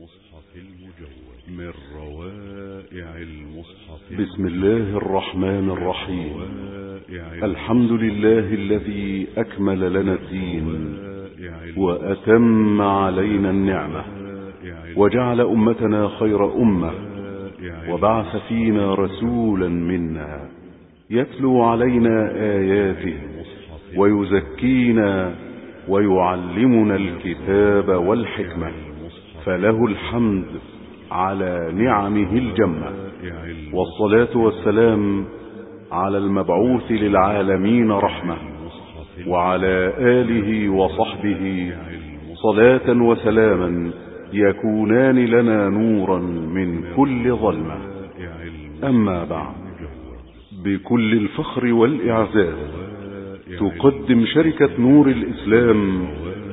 من روائع المصحف. بسم الله الرحمن الرحيم. الحمد لله الذي أكمل لنا الدين وأتم علينا النعمة وجعل أمتنا خير أمة وبعث فينا رسولا منا يتلو علينا آياته ويزكينا ويعلمنا الكتاب والحكمة، فله الحمد على نعمه الجمة، والصلاة والسلام على المبعوث للعالمين رحمة، وعلى آله وصحبه صلاة وسلاما يكونان لنا نورا من كل ظلمة. أما بعد، بكل الفخر والإعزاز تقدم شركة نور الإسلام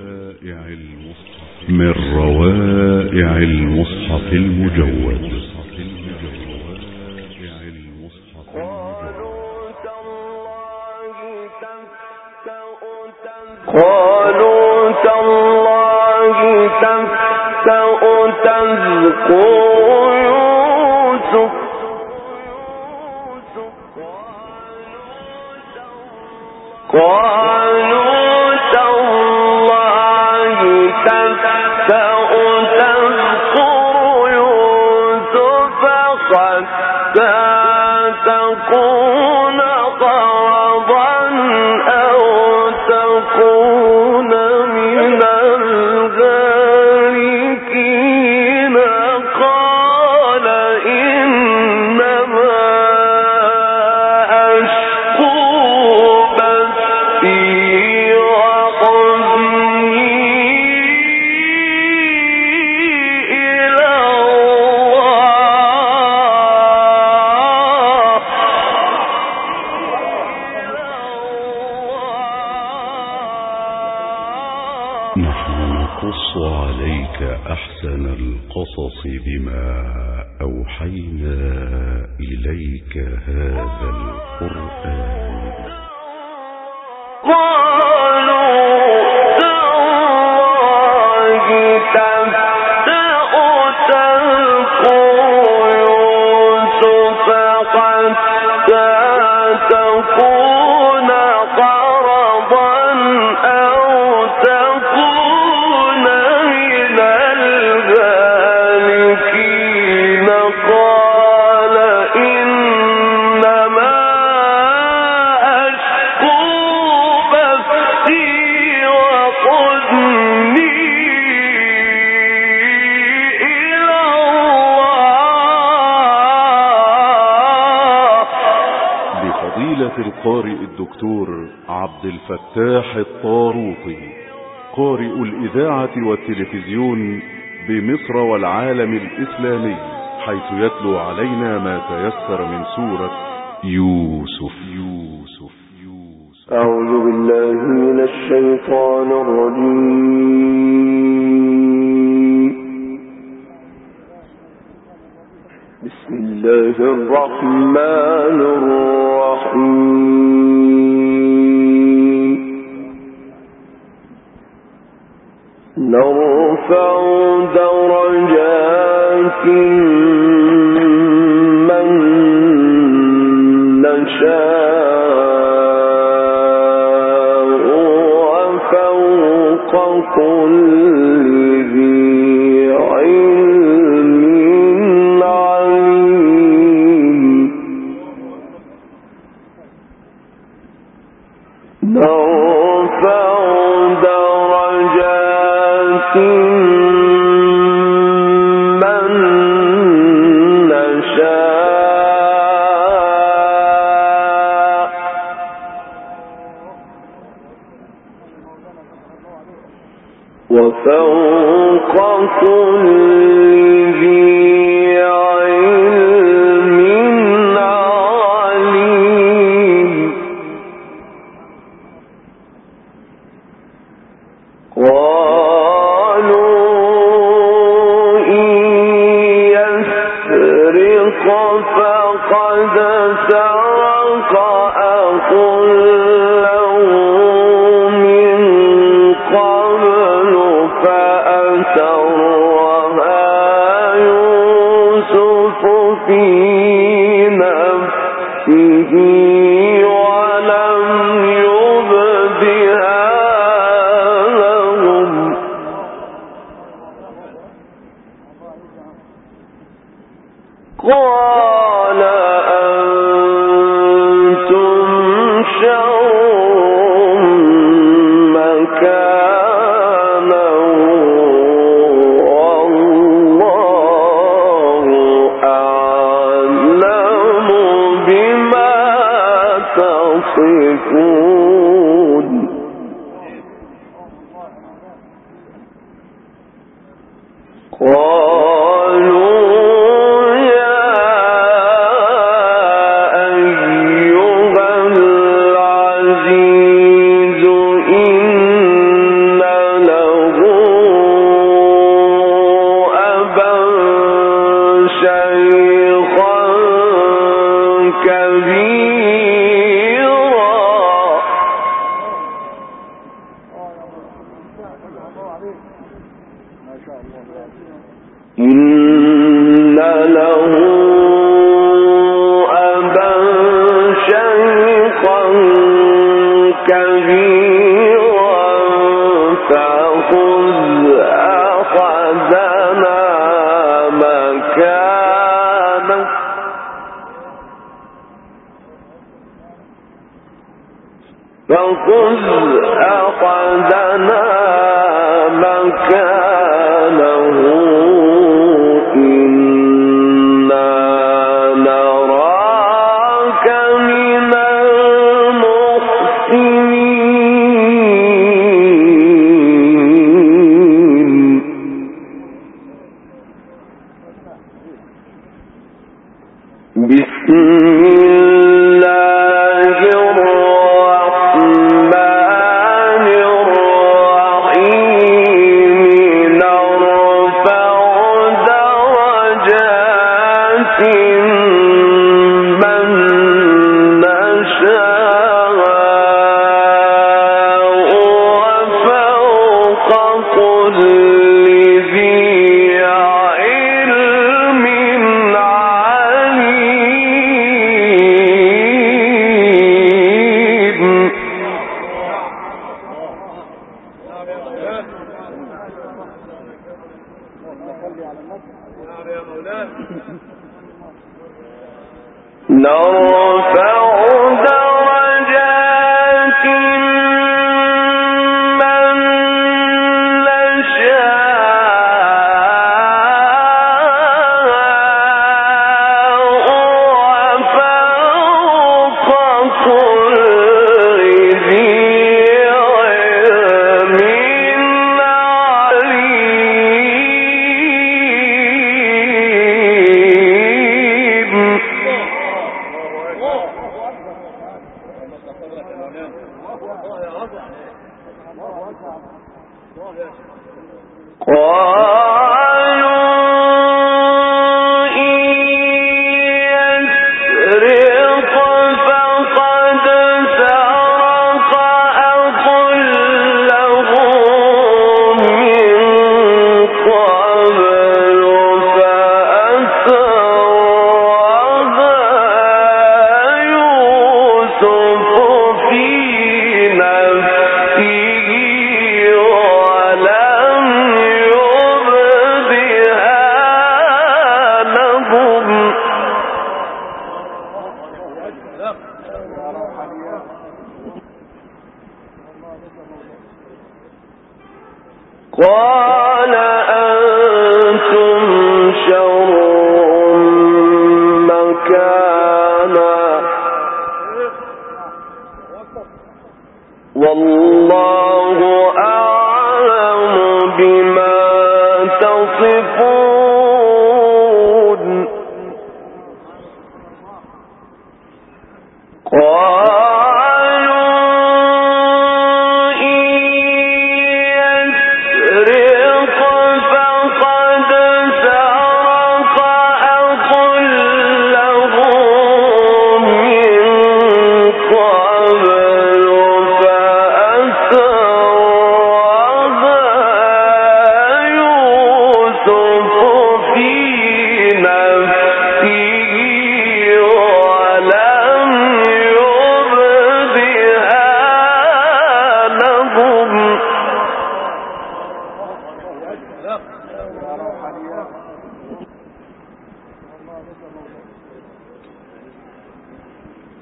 من روائع المصحف المجود. قالوا تالله تفتأ تذكر يوسف قالوا تالله تفتأ تذكر يوسف حتى تكون قرضا أو تكون من الهالكين. قال إنما أشكو بثي وحزني إلى نحن نقص عليك أحسن القصص بما أوحينا إليك هذا القرآن. قالوا تالله تفتأ تذكر يوسف حتى تكون قرضا أو تكون من الهالكين. قال إنما أشكو بثي وحزني إلى الله. بفضيلة القارئ الدكتور عبد الفتاح الطاروطي، قارئ الإذاعة والتلفزيون بمصر والعالم الإسلامي، حيث يتلو علينا ما تيسر من سورة يوسف. أعوذ بالله من الشيطان الرجيم. بسم الله الرحمن الرحيم. نرفع درجات من نشاء وفوق كل ذي علم عليم. نرفع درجات من نشاء وفوق كل ذي علم عليم. قالوا إن يسرق فقد سرق أخ له من قبل فأسرها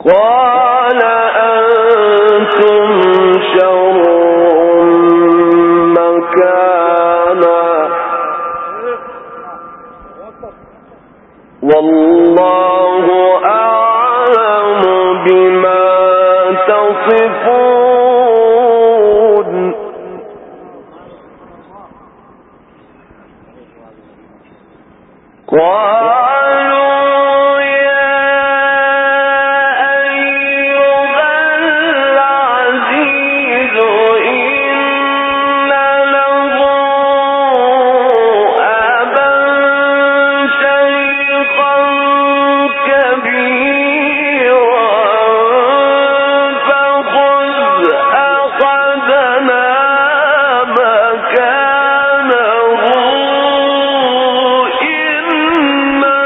قال أنتم شر مكانا والله أعلم بما تصفون قالوا يا أيها العزيز إن له أبا شيخا كبيرا فخذ أحدنا مكانه إنا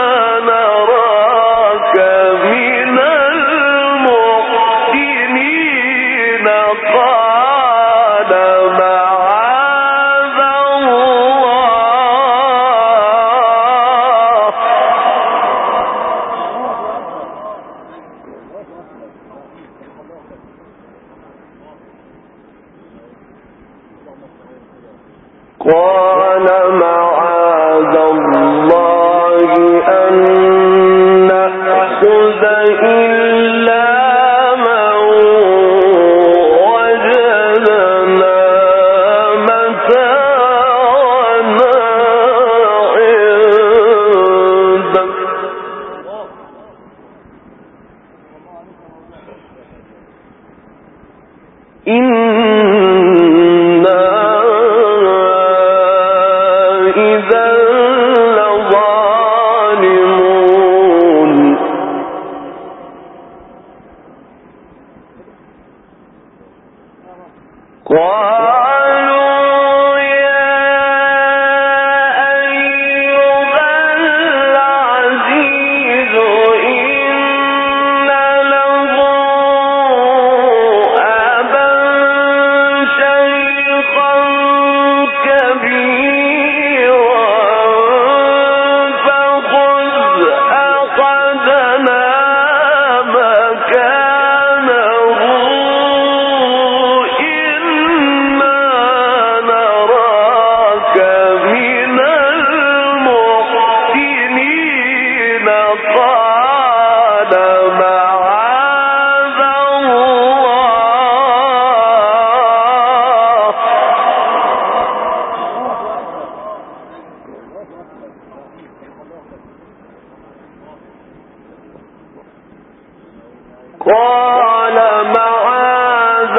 نراك من المحسنين قال معاذ الله أن نأخذ إلا من وجدنا متاعنا عنده إنا إذا لظالمون قالوا يا أيها العزيز إن له أبا شيخا كبيرا فخذ أحدنا مكانه إنا نراك من المحسنين قال معاذ الله قال معاذ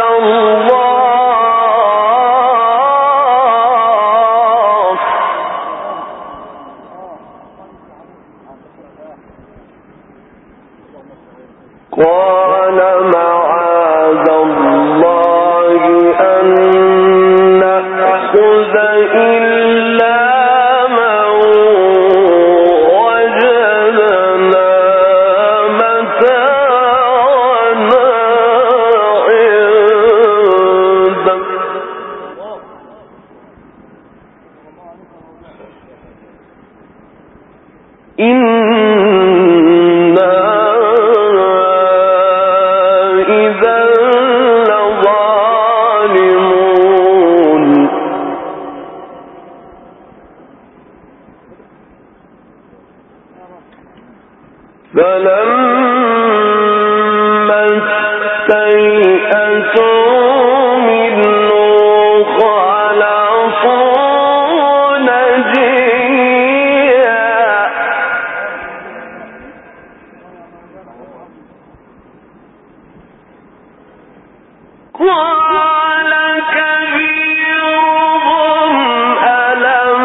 الله قال معاذ الله أن نأخذ إلا من وجدنا متاعنا عنده إنا إذا لظالمون فلما استيئسوا منه خلصوا نجيا قال كبيرهم ألم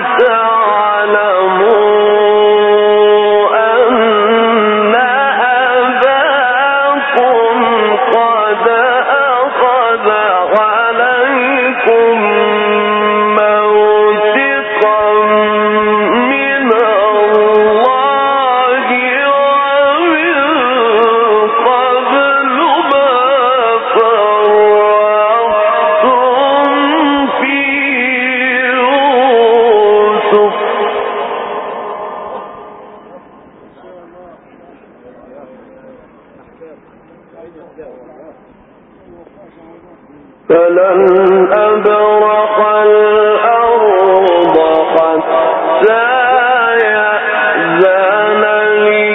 تعلموا أن أباكم قد أخذ عليكم موثقا من الله ومن قبل ما فرطتم في يوسف فلن أبرح الأرض حتى يأذن لي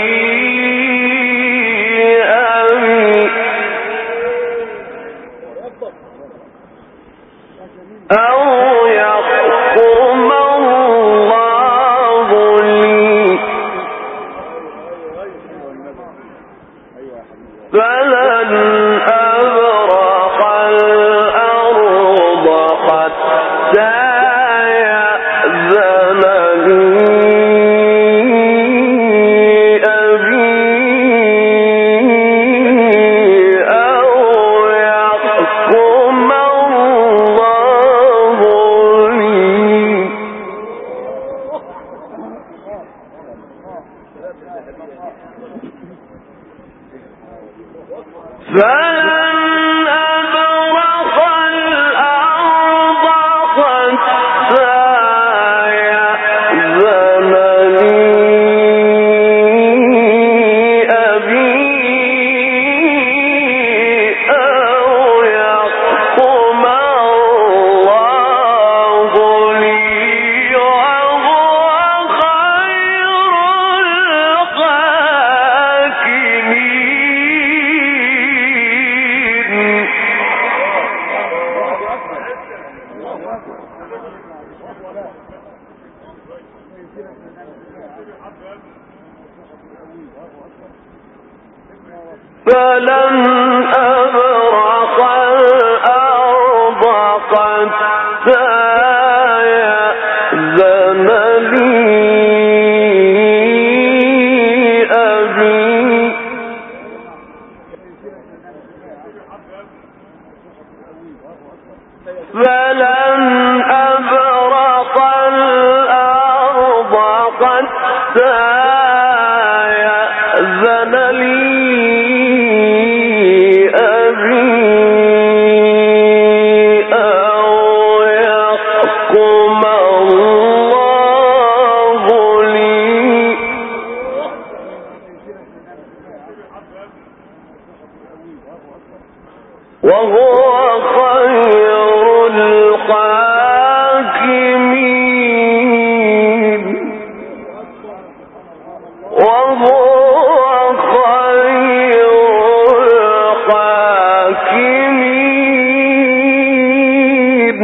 أبي أو يحكم الله لي فلن أبرح الأرض حتى يأذن لي أبي أو يحكم الله لي فلن أبرح الأرض حتى يأذن لي أبي أو يحكم الله لي وهو خير الحاكمين. فلن أبرح الأرض حتى يأذن لي أبي فلن أبرح الأرض حتى يأذن لي أبي أو يحكم الله لي وهو خير الحاكمين وهو خير الحاكمين.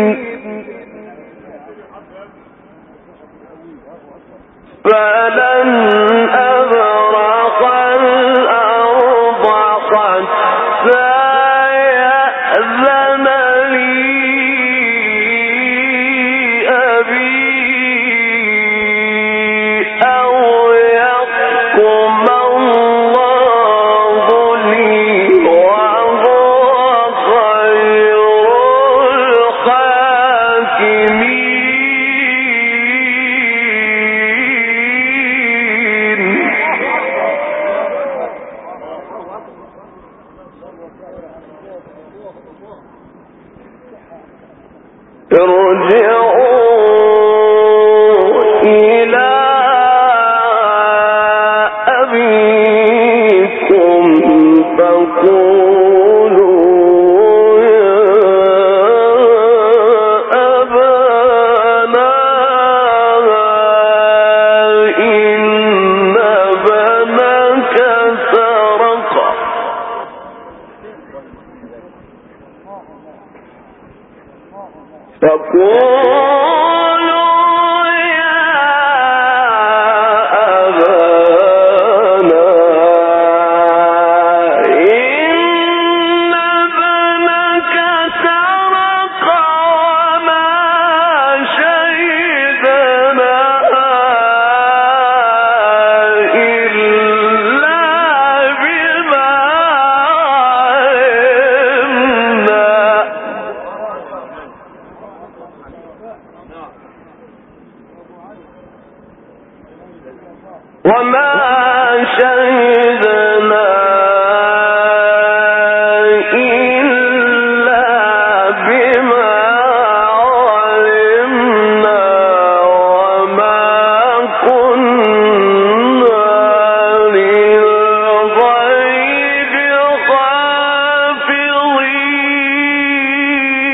فلن أبرح الأرض حتى يأذن لي أبي أو يحكم الله لي وهو خير الحاكمين. ارجعوا إلى أبيكم فقولوا يا أبانا إن ابنك سرق فقولوا يا أبانا إن ابنك سرق وما شهدنا إلا بما علمنا وما شهدنا إلا بما علمنا وما كنا للغيب حافظين.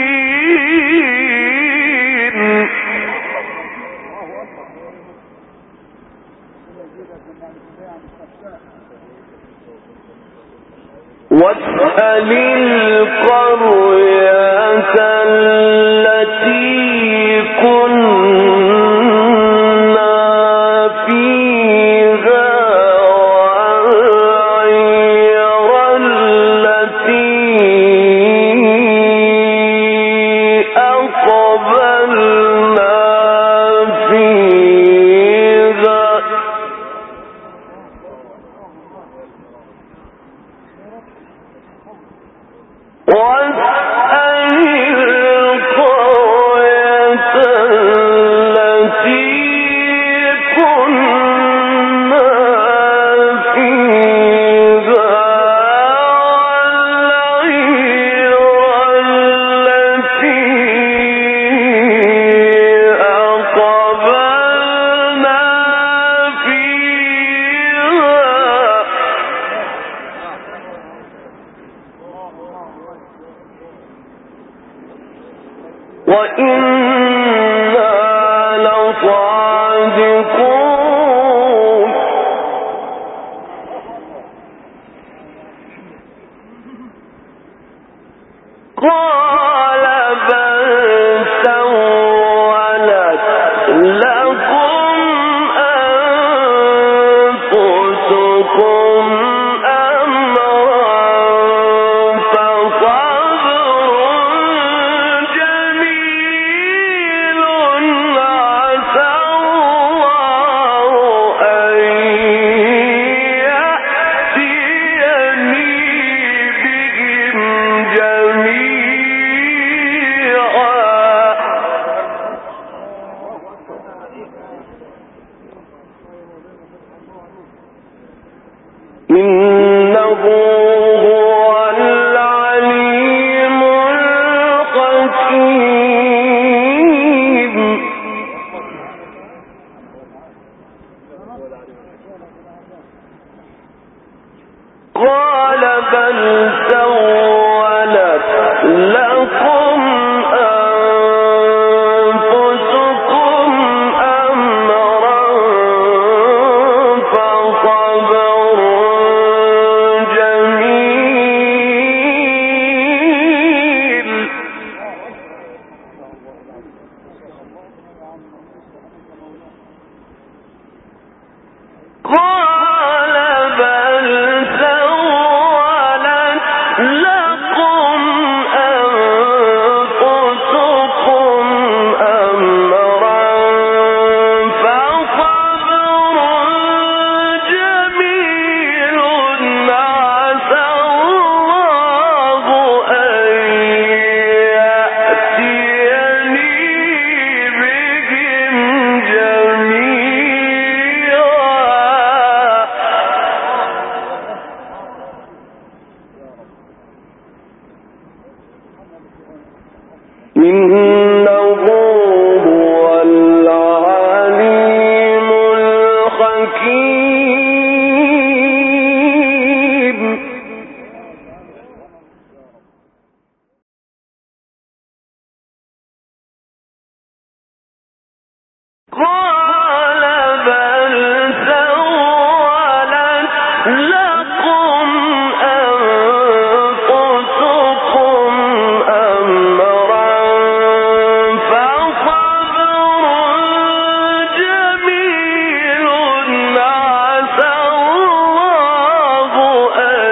واسأل القرية التي كنا فيها والعير التي أقبلنا فيها وإنا لصادقون قال بل سولت لكم أنفسكم إنه هو العليم الحكيم قال بل سولت لكم أنفسكم أمرا فصبر جميل قال بل سولت لكم أنفسكم أمرا فصبر جميل عسى الله أن يأتيني بهم جميعا إنه هو العليم الحكيم قال بل سولت لكم أنفسكم أمرا فصبر جميل عسى الله أن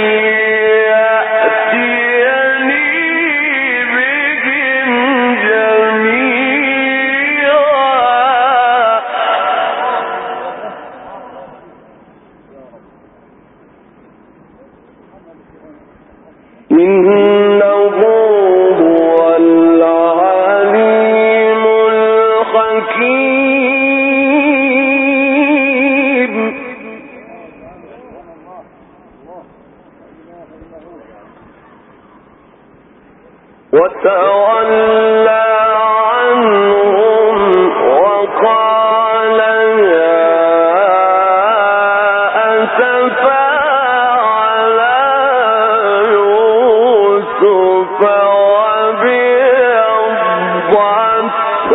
يأتيني بهم جميعا إنه هو العليم الحكيم وتولى عنهم وقال يا أسفا على يوسف وابيضت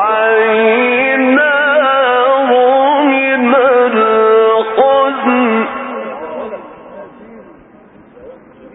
عيناه من الحزن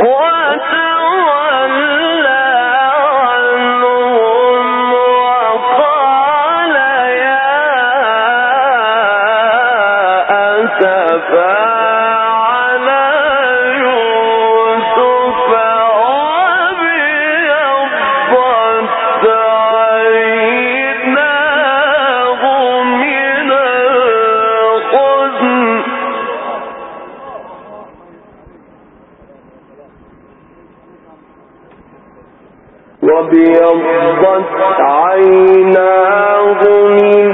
وابيضت عيناه من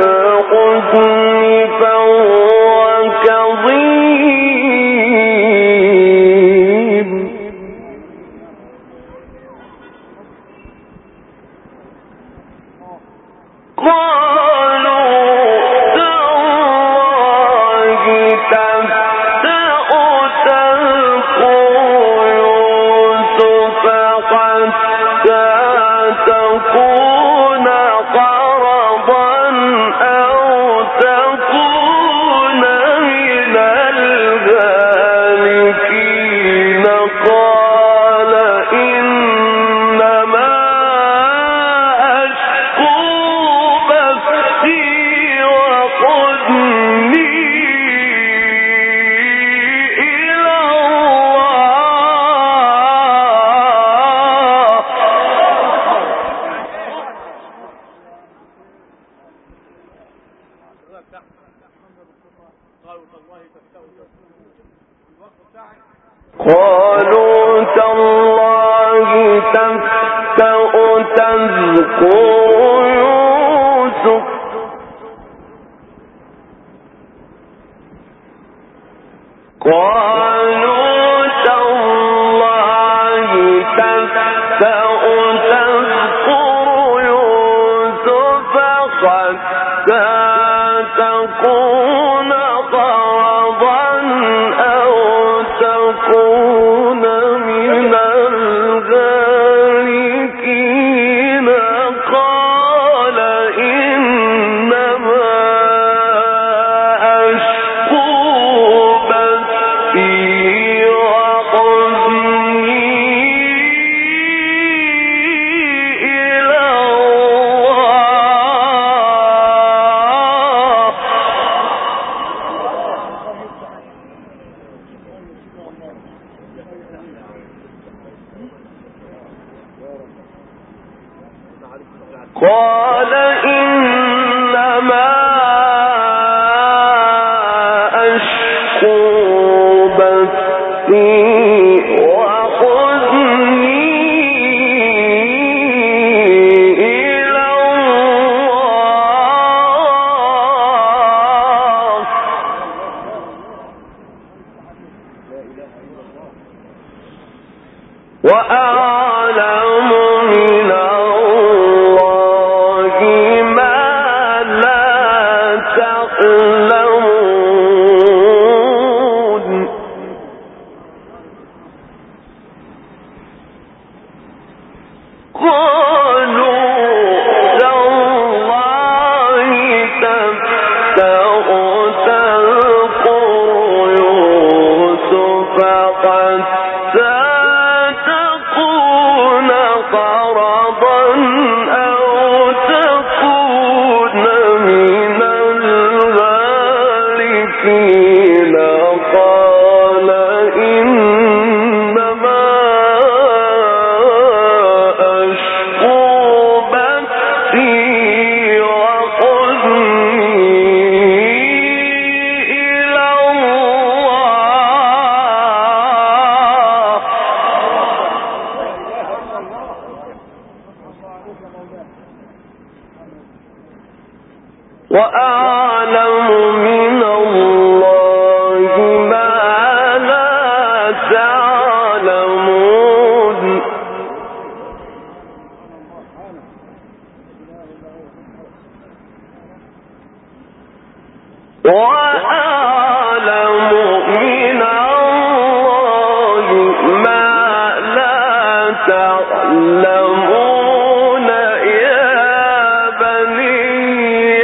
الحزن فهو كظيم قالوا تالله تفتأ تذكر يوسف حتى تكون قرضا أو تكون من الهالكين قال إنما أشكو بثي وحزني إلى قالوا تالله تفتأ تذكر يوسف قالوا تالله تفتأ تذكر يوسف حتى تكون قرضا أو تكون من الهالكين قال إنما أشكو بثي وحزني إلى قال إنما أشكو بثي وحزني إلى الله وأعلم من الله ما لا تعلمون قالوا تالله تفتأ تذكر يوسف حتى تكون قرضا أو تكون من الهالكين قال إنما أشكو بثي وحزني إلى الله وأعلم من الله ما لا تعلمون وأعلم من الله ما لا تعلمون يا بني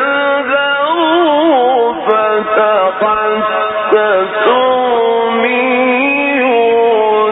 اذهبوا فتحسسوا من يوسف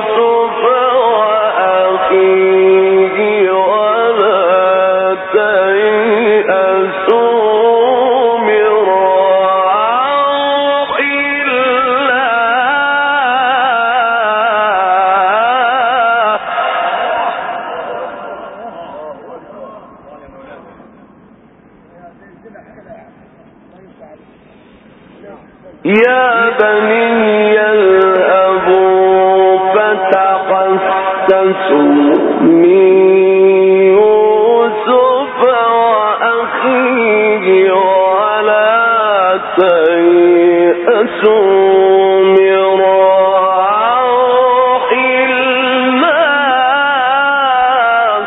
تيأسوا من يوسف وأخيه ولا تيأسوا من روح الله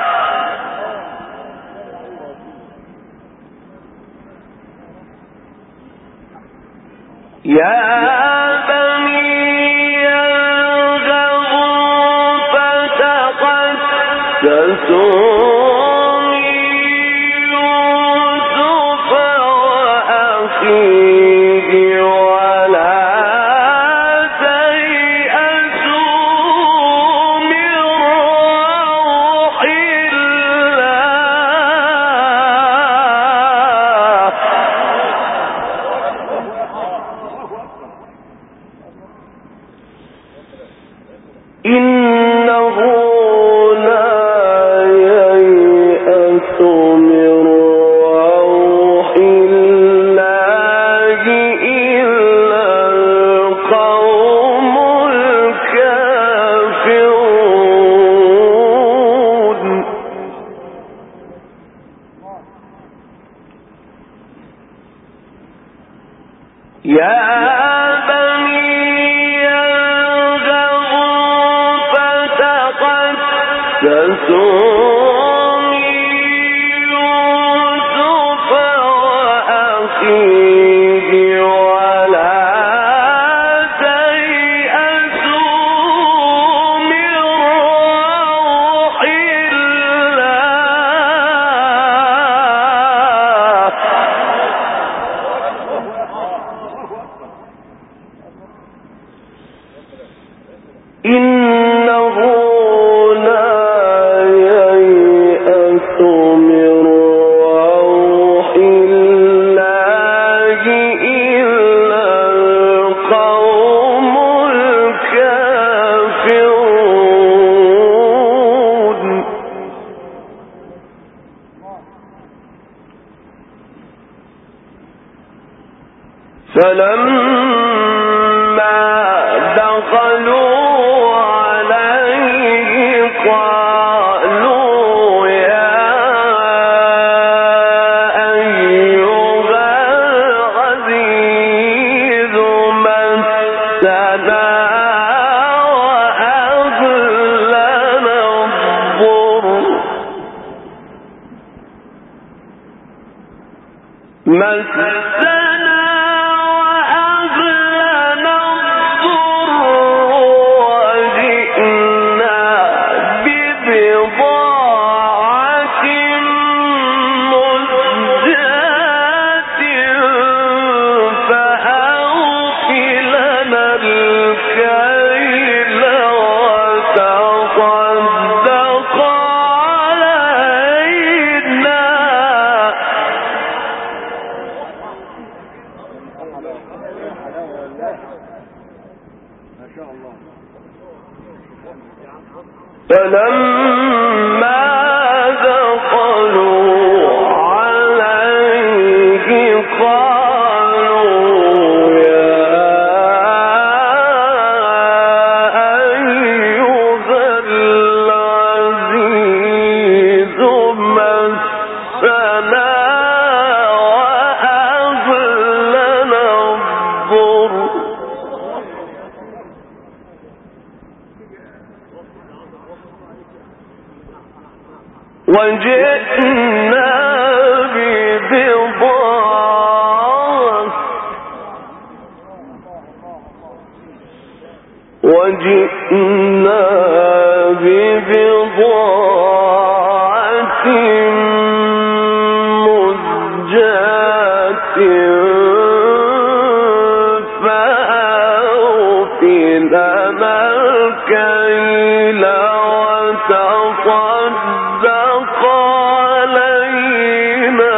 يا بني ارغبوا فتقدسوا من يوسف وأخيه ولا تيأسوا من روح الله إنه لا ييأس من روح الله إلا القوم الكافرون يا بني ارغبوا فتقدسوا من يوسف وأخيه ولا تيأسوا من روح الله إنه لا ييأس من روح الله إلا القوم الكافرون فلما دخلوا عليه قالوا يا أيها العزيز مسنا وأهلنا الضر وجئنا ببضاعة مزجاة فأوف لنا الكيل وتصدق علينا فلما دخلوا عليه قالوا يا أيها العزيز مسنا وأهلنا الضر وجئنا ببضاعة مزجاة فأوف لنا الكيل وتصدق علينا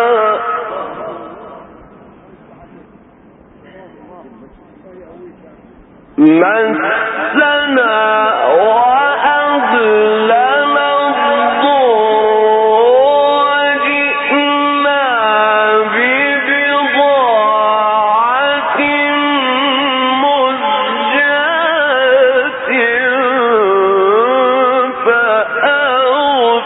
مسنا وأهلنا الضر وجئنا ببضاعة مزجاة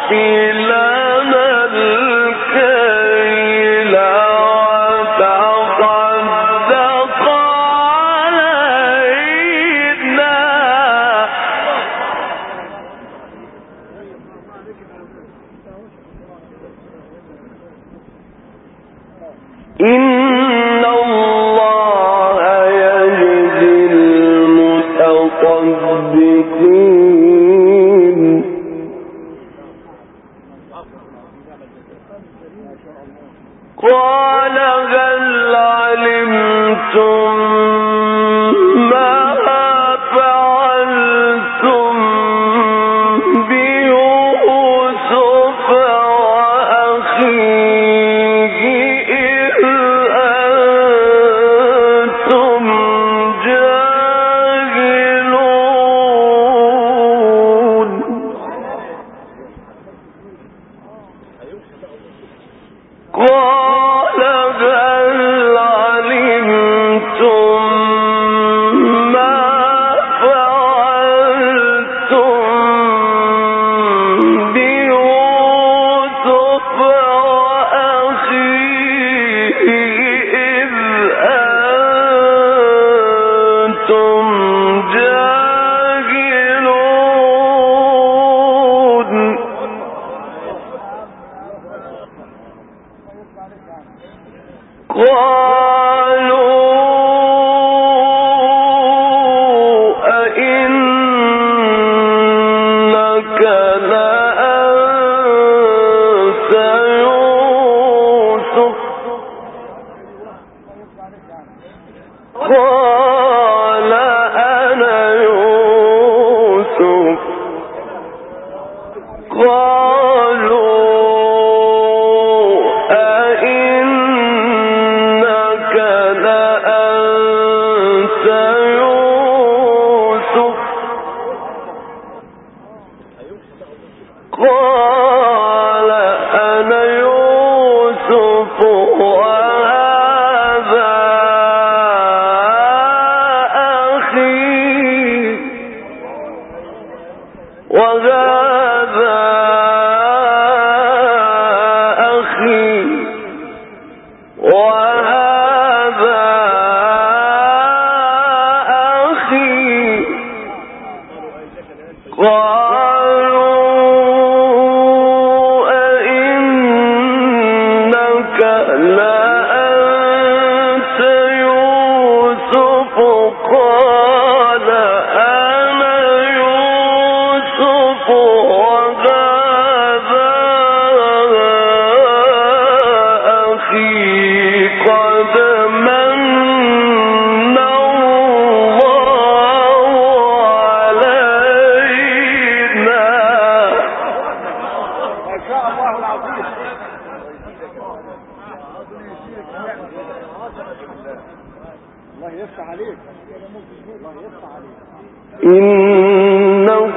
إنه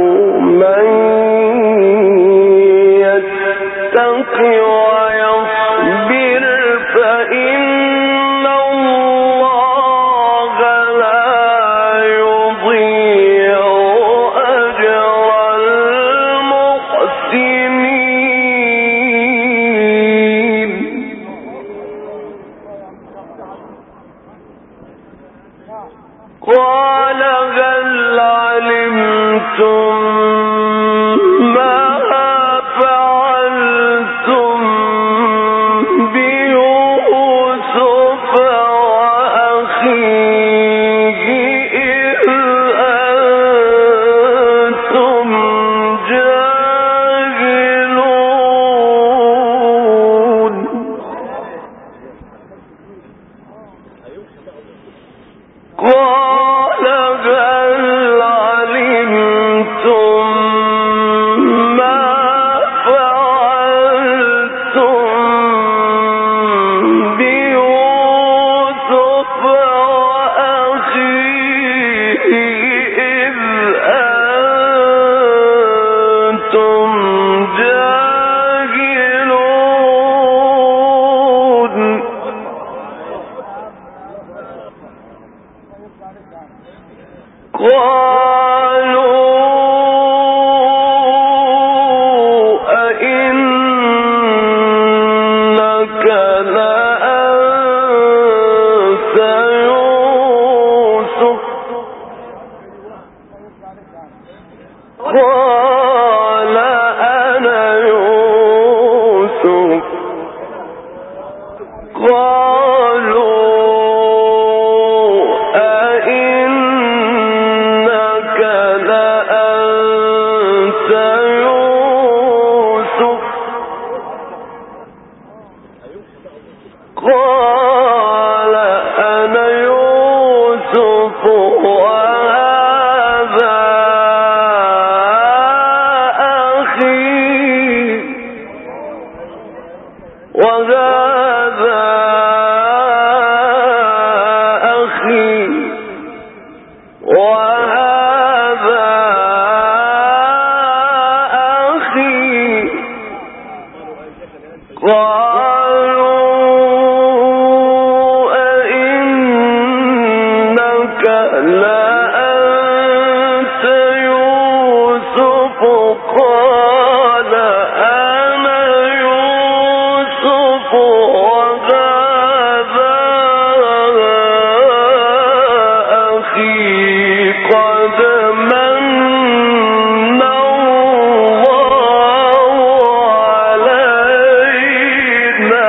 من يتق ويصبر فإن الله لا يضيع أجر المحسنين. قال هل علمتم ما فعلتم بيوسف وأخيه إذ أنتم جاهلون. قال هل علمتم ما فعلتم بيوسف وأخيه إذ أنتم جاهلون. قالوا قال أنا يوسف قالوا أئنك لأنت يوسف قال أنا يوسف وهذا أخي قالوا أئنك لأنت يوسف قال أنا يوسف وهذا أخي قد من الله علينا.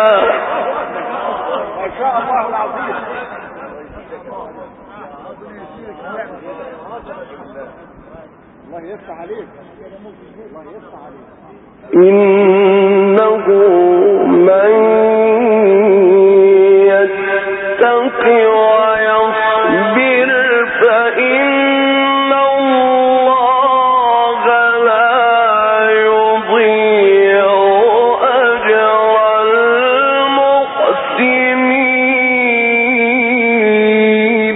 ما شاء الله العظيم. الله يفتح عليك. الله يفتح عليك. إنه من يتق ويصبر فإن الله لا يضيع أجر المحسنين.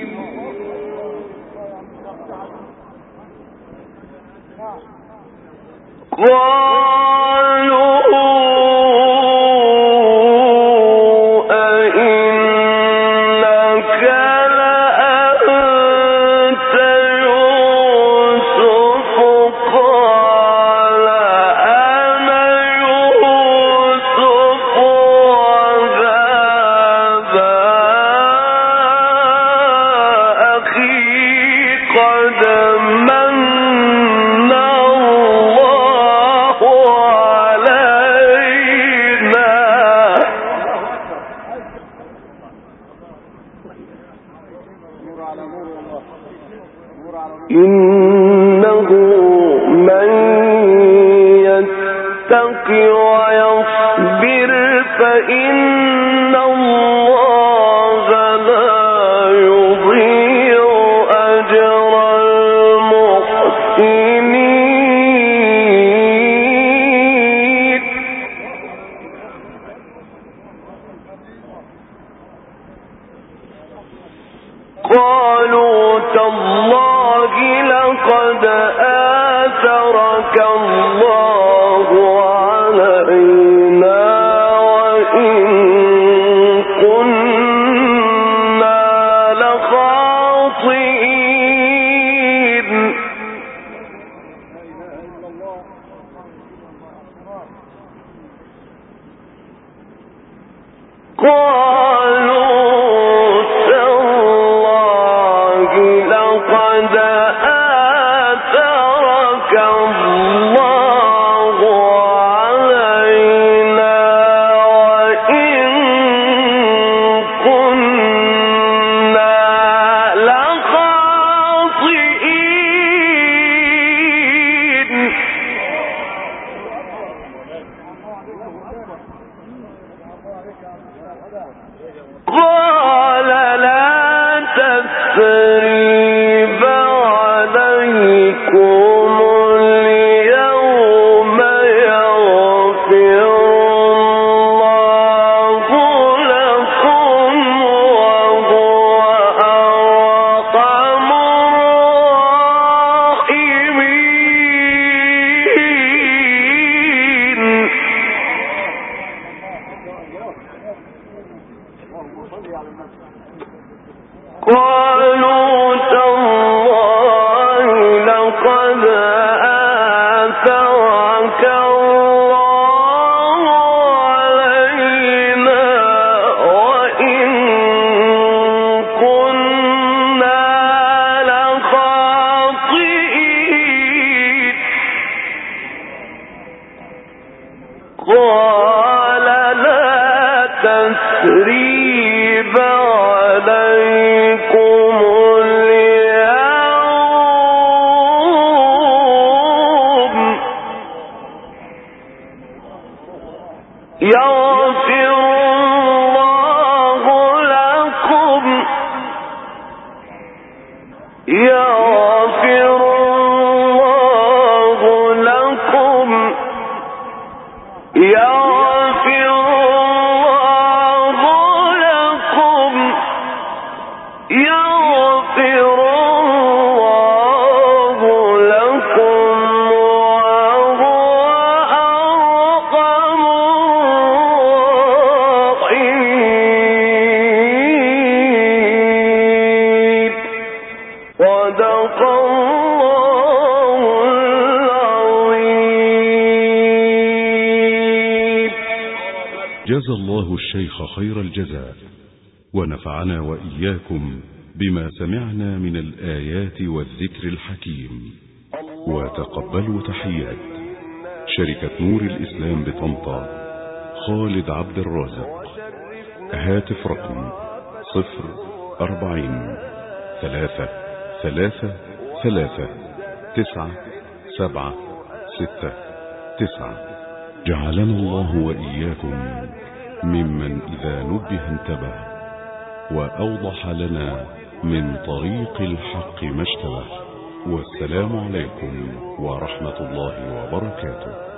قالوا أئنك لأنت يوسف قال أنا يوسف وهذا أخي قد من إنه من يتق ويصبر فإن الله لا يضيع أجر المحسنين. قالوا تالله لقد آثرك الله علينا وإن كنا لخاطئين. قالوا لقد آثرك الله علينا وإن كنا لخاطئين. قال لا تثريب عليكم اليوم يغفر الله لكم وهو أرحم الراحمين. قالوا تالله لقد تثريب عليكم اليوم يغفر الله لكم يغفر الله لكم يغفر الله لكم يغفر الله لكم وهو أرحم الراحمين صدق الله العظيم. جزى الله الشيخ خير الجزاء، ونفعنا وإياكم بما سمعنا من الآيات والذكر الحكيم. وتقبلوا تحيات شركة نور الإسلام بطنطا، خالد عبد الرازق. هاتف رقم 040 3 3 3 9 7 6 9. جعلنا الله وإياكم ممن إذا نبه انتبه، وأوضح لنا من طريق الحق ما اشتبه. والسلام عليكم ورحمة الله وبركاته.